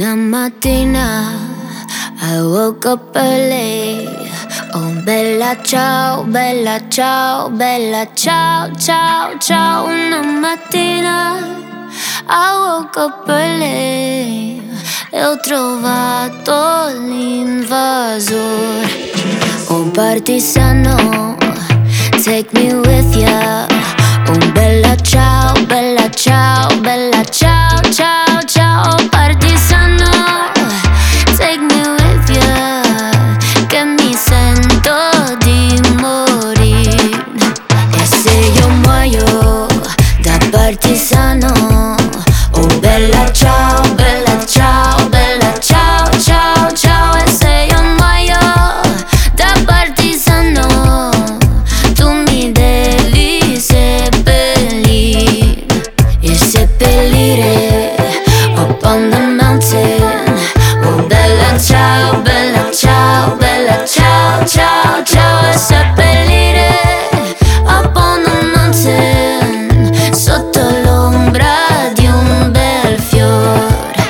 Una mattina I woke up early. Oh bella ciao, bella ciao, bella ciao, ciao, ciao. Una mattina I woke up early e ho trovato l'invasore. Oh partigiano, take me with ya. Oh bella ciao, bella ciao, bella ciao, ciao, ciao. Oh partigiano, take me with ya, che mi sento di morire. E se io muoio da partigiano, oh bella ciao, bella ciao, bella ciao, ciao, ciao. E se io muoio da partigiano, tu mi devi seppellire. E seppellire up on the mountain. Oh bella ciao, bella ciao, bella ciao, ciao, ciao. E seppellire up on the mountain, sotto l'ombra di un bel fiore.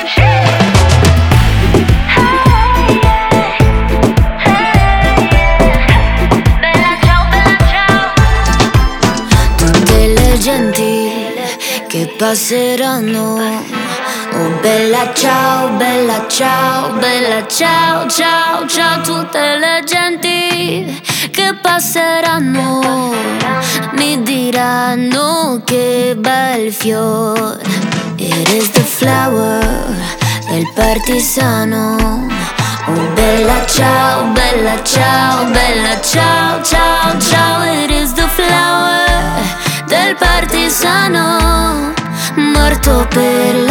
Bella ciao, bella ciao. Tutte le genti che passeranno. Oh bella ciao, bella ciao, bella ciao, ciao, ciao. Tutte le genti che passeranno mi diranno che bel fiore. It is the flower del partigiano. Oh bella ciao, bella ciao, bella ciao, ciao, ciao. It is the flower del partigiano, morto per